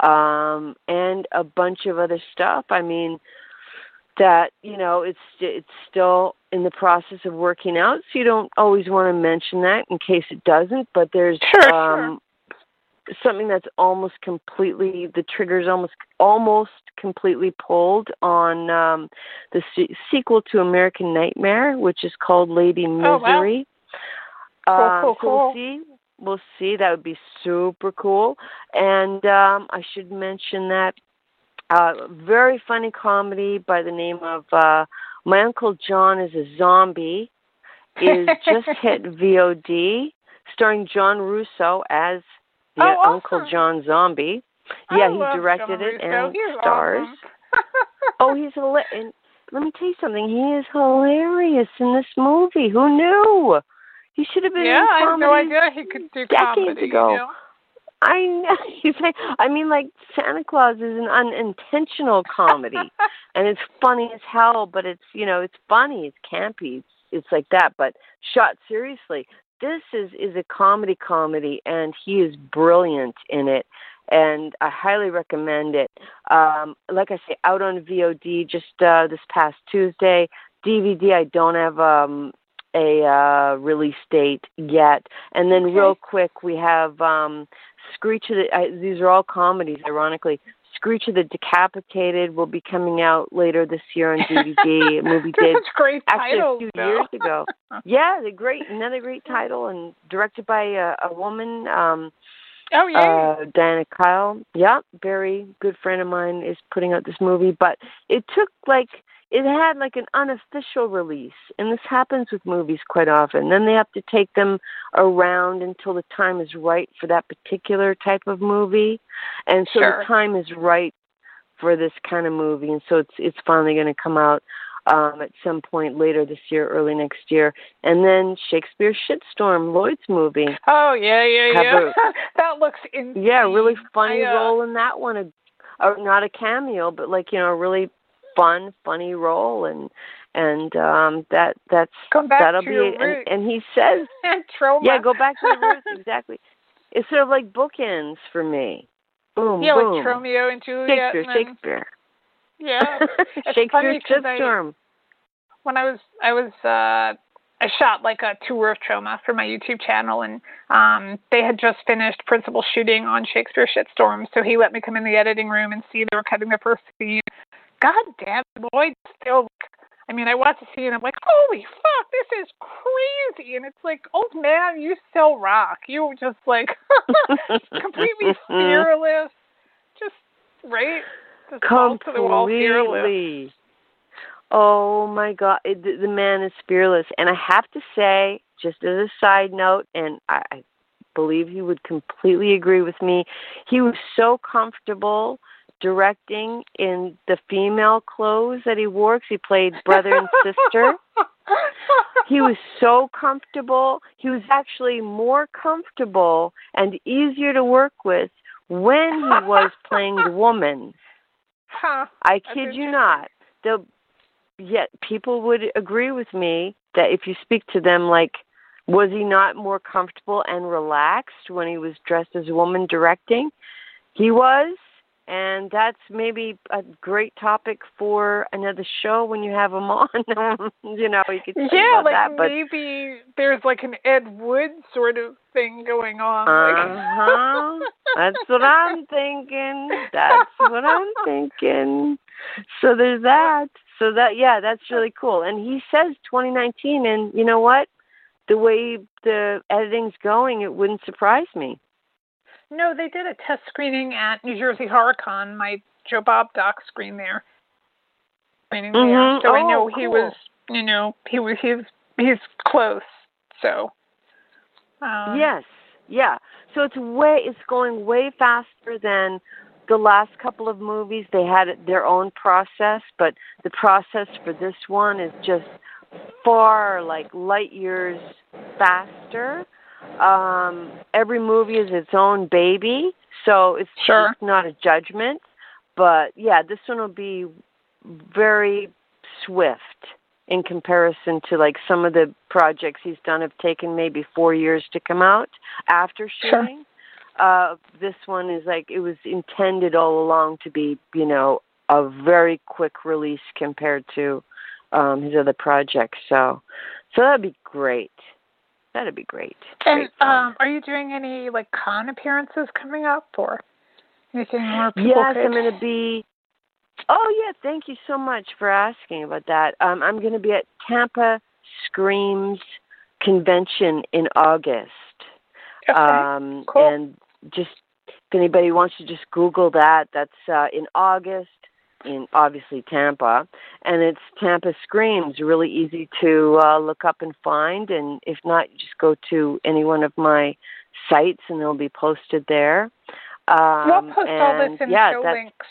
[SPEAKER 3] and a bunch of other stuff. I mean, that, it's still in the process of working out, so you don't always want to mention that in case it doesn't, but there's
[SPEAKER 2] sure.
[SPEAKER 3] Something that's almost completely, the trigger's almost completely pulled on the sequel to American Nightmare, which is called Lady Misery.
[SPEAKER 2] Oh, wow. Cool.
[SPEAKER 3] So we'll see. That would be super cool. And I should mention that very funny comedy by the name of My Uncle John is a Zombie is just hit VOD, starring John Russo as the Uncle John Zombie. Yeah, he directed it and stars.
[SPEAKER 2] Awesome.
[SPEAKER 3] He's hilarious. And let me tell you something. He is hilarious in this movie. Who knew? He should have been in comedy.
[SPEAKER 2] Yeah, I had no idea he could do comedy.
[SPEAKER 3] Decades ago. I know. I mean, like, Santa Claus is an unintentional comedy, and it's funny as hell. But it's it's funny. It's campy. It's like that. But shot seriously. This is a comedy, and he is brilliant in it, and I highly recommend it. Like I say, out on VOD just this past Tuesday. DVD, I don't have a release date yet. And then real quick, we have Screech of the... these are all comedies, ironically. Screech of the Decapitated will be coming out later this year on DVD. A movie did
[SPEAKER 2] great
[SPEAKER 3] actually
[SPEAKER 2] titles,
[SPEAKER 3] a few years ago. Yeah, another great title, and directed by a woman. Diana Kyle. Yeah, very good friend of mine is putting out this movie, but it had an unofficial release, and this happens with movies quite often. Then they have to take them around until the time is right for that particular type of movie, and so the time is right for this kind of movie, and so it's finally going to come out at some point later this year, early next year. And then Shakespeare Shitstorm, Lloyd's movie.
[SPEAKER 2] Oh, yeah. That looks insane.
[SPEAKER 3] Yeah, really funny role in that one. Not a cameo, but a really funny role, and that'll be
[SPEAKER 2] roots.
[SPEAKER 3] And he says
[SPEAKER 2] Trauma.
[SPEAKER 3] Yeah, go back to the roots. Exactly. It's sort of like bookends for me. Boom,
[SPEAKER 2] yeah,
[SPEAKER 3] boom.
[SPEAKER 2] like Romeo and Juliet.
[SPEAKER 3] Shakespeare.
[SPEAKER 2] Yeah.
[SPEAKER 3] Shakespeare Shitstorm.
[SPEAKER 2] When I shot a tour of Trauma for my YouTube channel, and they had just finished principal shooting on Shakespeare Shitstorm, so he let me come in the editing room and see they were cutting the first scene. God damn, Lloyd still, I mean, I watch the scene and I'm like, holy fuck, this is crazy. And it's like, old man, you sell rock. You were just like completely fearless. Just, right? Just balls to the wall, fearless.
[SPEAKER 3] Oh my God, the man is fearless. And I have to say, just as a side note, and I believe he would completely agree with me, he was so comfortable directing in the female clothes that he wore, because he played brother and sister. He was so comfortable. He was actually more comfortable and easier to work with when he was playing the woman. I kid you not. Yet people would agree with me that if you speak to them, like, was he not more comfortable and relaxed when he was dressed as a woman directing? He was, and that's maybe a great topic for another show when you have him on. You know, you could say about
[SPEAKER 2] like
[SPEAKER 3] that, but
[SPEAKER 2] maybe there's like an Ed Wood sort of thing going on.
[SPEAKER 3] That's what I'm thinking. So there's that. So that's really cool. And he says 2019, and you know what? The way the editing's going, it wouldn't surprise me.
[SPEAKER 2] No, they did a test screening at New Jersey HorrorCon. My Joe Bob doc screen there. So I know he was, he's close. So.
[SPEAKER 3] Yes, yeah. So it's going way faster than the last couple of movies. They had their own process, but the process for this one is just far, like, light years faster. Every movie is its own baby, so it's not a judgment. But yeah, this one will be very swift in comparison to, like, some of the projects he's done have taken maybe 4 years to come out after shooting. This one is like, it was intended all along to be, a very quick release compared to his other projects. So that'd be great. That'd be great.
[SPEAKER 2] And are you doing any, like, con appearances coming up, or anything more people
[SPEAKER 3] Yes, I'm going to be. Oh yeah, thank you so much for asking about that. I'm going to be at Tampa Screams Convention in August.
[SPEAKER 2] Okay, cool.
[SPEAKER 3] And just, if anybody wants to just Google that, that's in August in, obviously, Tampa. And it's Tampa Screams, really easy to look up and find. And if not, you just go to any one of my sites and they'll be posted there.
[SPEAKER 2] We'll post all this in show links.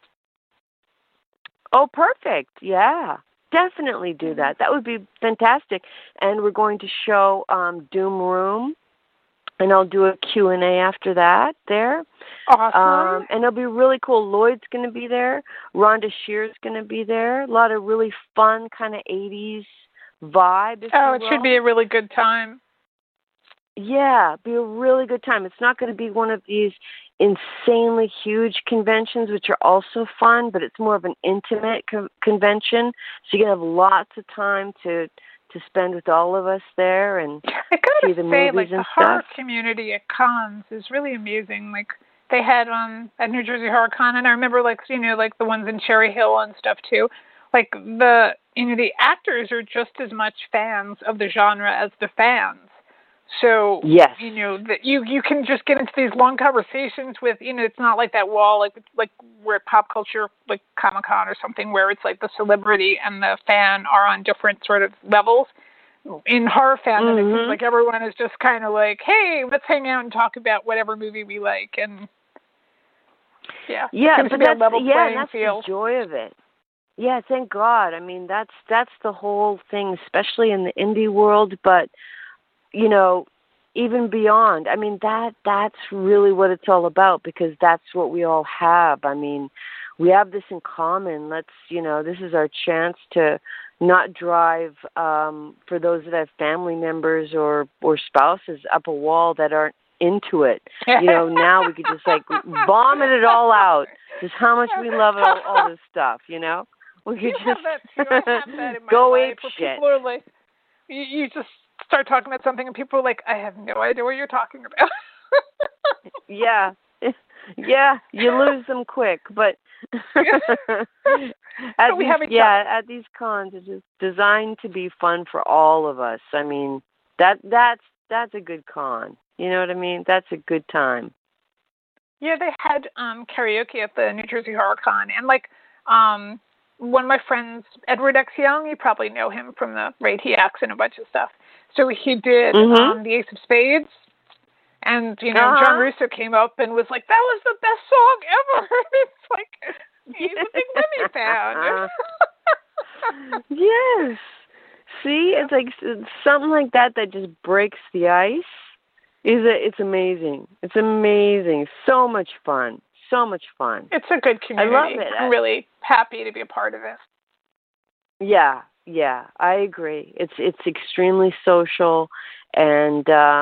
[SPEAKER 3] Oh, perfect. Yeah, definitely do that. That would be fantastic. And we're going to show Doom Room. And I'll do a Q&A after that there.
[SPEAKER 2] Awesome.
[SPEAKER 3] And it'll be really cool. Lloyd's going to be there. Rhonda Shear's going to be there. A lot of really fun kind of 80s vibe.
[SPEAKER 2] It should be a really good time.
[SPEAKER 3] Yeah, be a really good time. It's not going to be one of these insanely huge conventions, which are also fun, but it's more of an intimate convention. So you're going to have lots of time to spend with all of us there and see the movies
[SPEAKER 2] like,
[SPEAKER 3] and
[SPEAKER 2] the
[SPEAKER 3] stuff.
[SPEAKER 2] horror community at cons is really amazing. Like, they had at New Jersey HorrorCon, and I remember, like, like the ones in Cherry Hill and stuff too. Like, the actors are just as much fans of the genre as the fans. So,
[SPEAKER 3] yes.
[SPEAKER 2] That you can just get into these long conversations with, it's not like that wall, like where pop culture, like Comic-Con or something, where it's like the celebrity and the fan are on different sort of levels. In horror fandom, it seems like everyone is just kind of like, hey, let's hang out and talk about whatever movie we like. And yeah,
[SPEAKER 3] but
[SPEAKER 2] that's
[SPEAKER 3] the joy of it. Yeah, thank God. I mean, that's the whole thing, especially in the indie world, but even beyond. I mean, that's really what it's all about, because that's what we all have. I mean, we have this in common. Let's, this is our chance to not drive, for those that have family members or spouses, up a wall that aren't into it. Now we could just, like, vomit it all out. Just how much we love all this stuff, We could just
[SPEAKER 2] have that in my
[SPEAKER 3] go
[SPEAKER 2] life,
[SPEAKER 3] ape shit.
[SPEAKER 2] People are like, you just start talking about something and people are like, I have no idea what you're talking about.
[SPEAKER 3] Yeah, Yeah, you lose them quick, but at these cons, it's just designed to be fun for all of us. I mean, that's a good con. You know what I mean? That's a good time.
[SPEAKER 2] Yeah, they had karaoke at the New Jersey Horror Con, and one of my friends, Edward X. Young, you probably know him from the raid. He acts in a bunch of stuff. So he did the Ace of Spades. And, John Russo came up and was like, that was the best song ever. It's like, he's a big Lemmy fan.
[SPEAKER 3] Yes. See, it's like something like that just breaks the ice. It's amazing. It's amazing. So much fun. So much fun.
[SPEAKER 2] It's a good community.
[SPEAKER 3] I love it.
[SPEAKER 2] I'm really happy to be a part of it.
[SPEAKER 3] Yeah, I agree. It's extremely social, and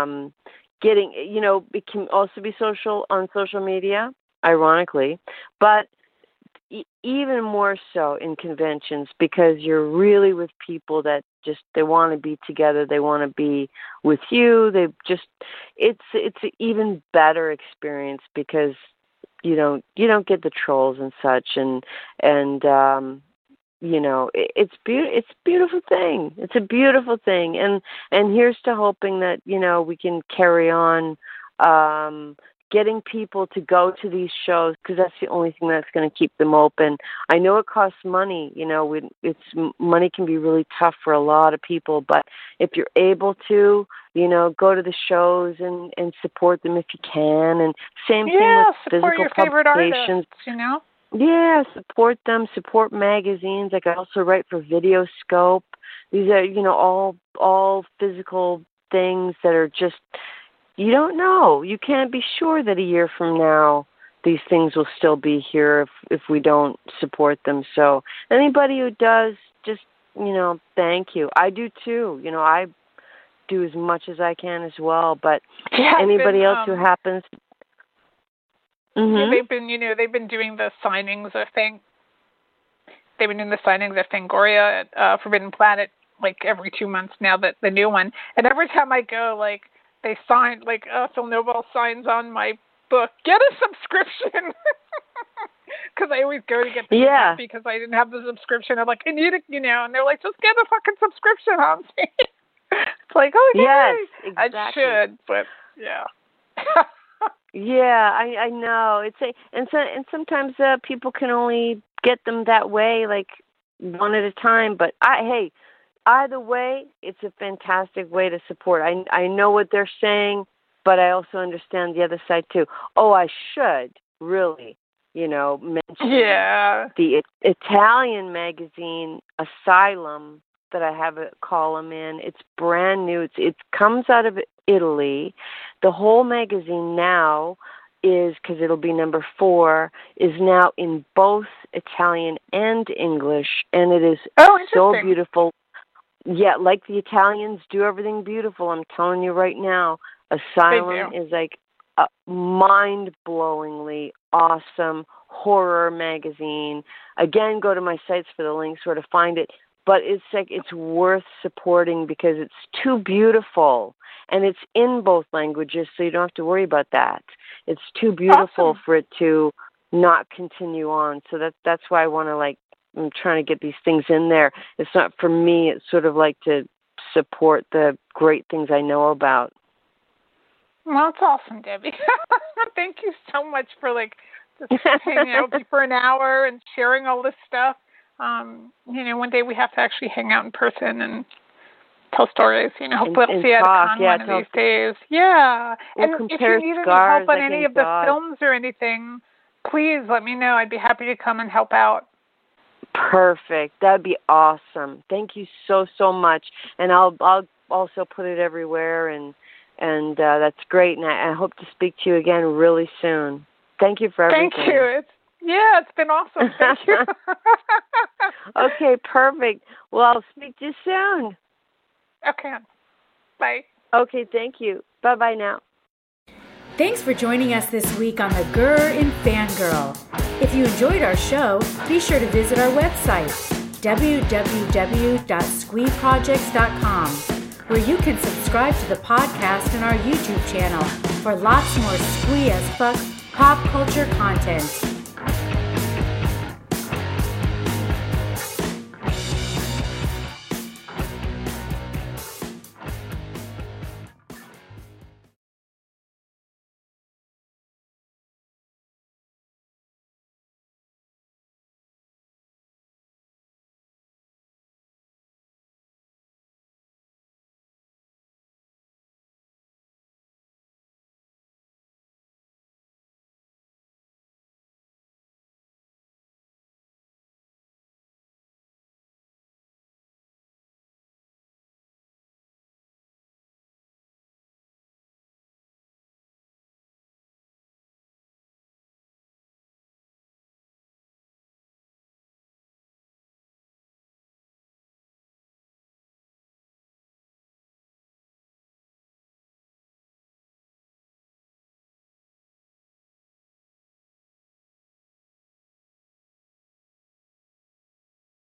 [SPEAKER 3] it can also be social on social media, ironically, but even more so in conventions, because you're really with people that they want to be together, they want to be with you. It's an even better experience because you don't get the trolls and such, and it's a beautiful thing. It's a beautiful thing, and here's to hoping that we can carry on getting people to go to these shows, because that's the only thing that's going to keep them open. I know it costs money. Money can be really tough for a lot of people, but if you're able to, go to the shows and support them if you can. And same thing with physical publications. Yeah, support them, support magazines. I can also write for Videoscope. These are, all physical things that are just, you don't know. You can't be sure that a year from now these things will still be here if we don't support them. So anybody who does, just, thank you. I do too. I do as much as I can as well. But anybody else who happens...
[SPEAKER 2] Mm-hmm. They've been doing the signings, I think. They've been doing the signings at Fangoria at Forbidden Planet, every 2 months now, the new one. And every time I go, they sign, Phil Nobel signs on my book, get a subscription. Because I always go to get the book because I didn't have the subscription. I'm like, I need it, and they're like, just get a fucking subscription, Hamsi. It's like, okay.
[SPEAKER 3] Yes, exactly.
[SPEAKER 2] I should, but yeah.
[SPEAKER 3] Yeah, I know. And sometimes people can only get them that way, one at a time. But either way, it's a fantastic way to support. I know what they're saying, but I also understand the other side too. Oh, I should really, mention the Italian magazine Asylum that I have a column in. It's brand new. It comes out of Italy. The whole magazine now is, because it'll be number 4, is now in both Italian and English, and it is so beautiful. Yeah, like the Italians do everything beautiful. I'm telling you right now, Asylum is a mind-blowingly awesome horror magazine. Again, go to my sites for the links where to find it. But it's worth supporting because it's too beautiful, and it's in both languages, so you don't have to worry about that. It's too beautiful for it to not continue on. So that's why I want to I'm trying to get these things in there. It's not for me. It's sort of to support the great things I know about.
[SPEAKER 2] Well, it's awesome, Debbie. Thank you so much for just hanging out with you for an hour and sharing all this stuff. One day we have to actually hang out in person and tell stories. Hopefully I'll see you at a con one of these days. Yeah.
[SPEAKER 3] We'll
[SPEAKER 2] and if you need any help on any of the films or anything, please let me know. I'd be happy to come and help out.
[SPEAKER 3] Perfect. That'd be awesome. Thank you so, so much. And I'll also put it everywhere, and that's great. And I hope to speak to you again really soon. Thank you for everything.
[SPEAKER 2] Thank you. It's been awesome. Thank you.
[SPEAKER 3] Okay, perfect. Well, I'll speak to you soon.
[SPEAKER 2] Okay. Bye.
[SPEAKER 3] Okay, thank you. Bye-bye now.
[SPEAKER 1] Thanks for joining us this week on The Grr in Fangirl. If you enjoyed our show, be sure to visit our website, www.squeeprojects.com, where you can subscribe to the podcast and our YouTube channel for lots more squee as fuck pop culture content.